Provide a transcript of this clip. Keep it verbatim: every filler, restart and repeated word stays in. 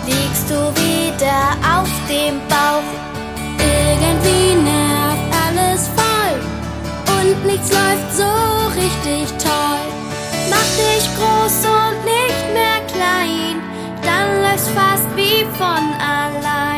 liegst du wieder auf dem Bauch. Irgendwie nervt alles voll und nichts läuft so richtig toll. Mach dich groß und nicht mehr klein, dann läuft's fast wie von allein.